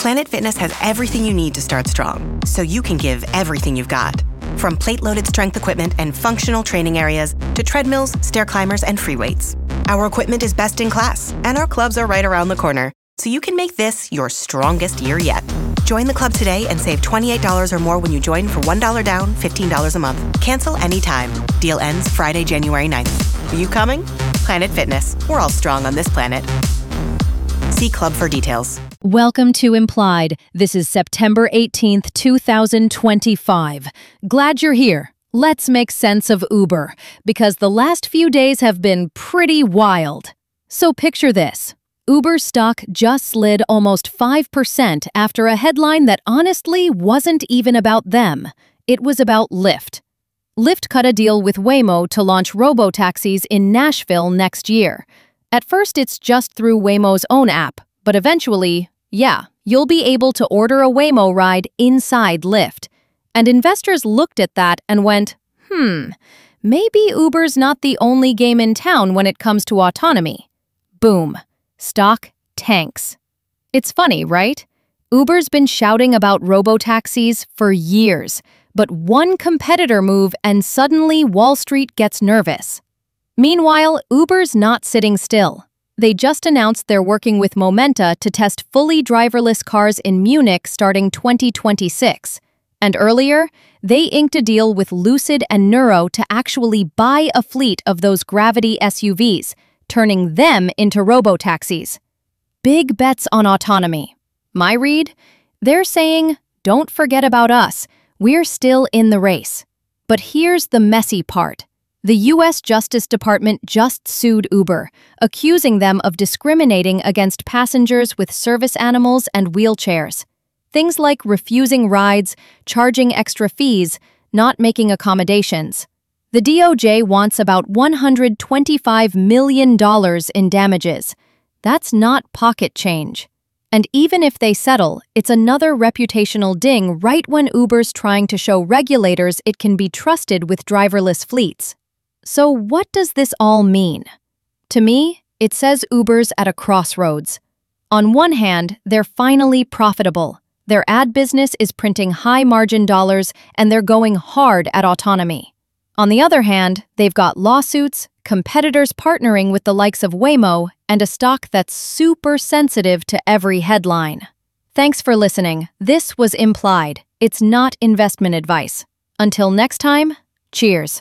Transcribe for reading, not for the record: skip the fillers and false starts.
Planet Fitness has everything you need to start strong, so you can give everything you've got. From plate-loaded strength equipment and functional training areas to treadmills, stair climbers, and free weights. Our equipment is best in class, and our clubs are right around the corner, so you can make this your strongest year yet. Join the club today and save $28 or more when you join for $1 down, $15 a month. Cancel anytime. Deal ends Friday, January 9th. Are you coming? Planet Fitness. We're all strong on this planet. See club for details. Welcome to Implied. This is September 18th, 2025. Glad you're here. Let's make sense of Uber, because the last few days have been pretty wild. So picture this. Uber stock just slid almost 5% after a headline that honestly wasn't even about them. It was about Lyft. Lyft cut a deal with Waymo to launch robotaxis in Nashville next year. At first, it's just through Waymo's own app, but eventually, you'll be able to order a Waymo ride inside Lyft. And investors looked at that and went, maybe Uber's not the only game in town when it comes to autonomy. Boom. Stock tanks. It's funny, right? Uber's been shouting about robotaxis for years, but one competitor move and suddenly Wall Street gets nervous. Meanwhile, Uber's not sitting still. They just announced they're working with Momenta to test fully driverless cars in Munich starting 2026. And earlier, they inked a deal with Lucid and Nuro to actually buy a fleet of those Gravity SUVs, turning them into robotaxis. Big bets on autonomy. My read? They're saying, don't forget about us. We're still in the race. But here's the messy part. The U.S. Justice Department just sued Uber, accusing them of discriminating against passengers with service animals and wheelchairs. Things like refusing rides, charging extra fees, not making accommodations. The DOJ wants about $125 million in damages. That's not pocket change. And even if they settle, it's another reputational ding right when Uber's trying to show regulators it can be trusted with driverless fleets. So what does this all mean? To me, it says Uber's at a crossroads. On one hand, they're finally profitable. Their ad business is printing high-margin dollars, and they're going hard at autonomy. On the other hand, they've got lawsuits, competitors partnering with the likes of Waymo, and a stock that's super sensitive to every headline. Thanks for listening. This was Implied. It's not investment advice. Until next time, cheers.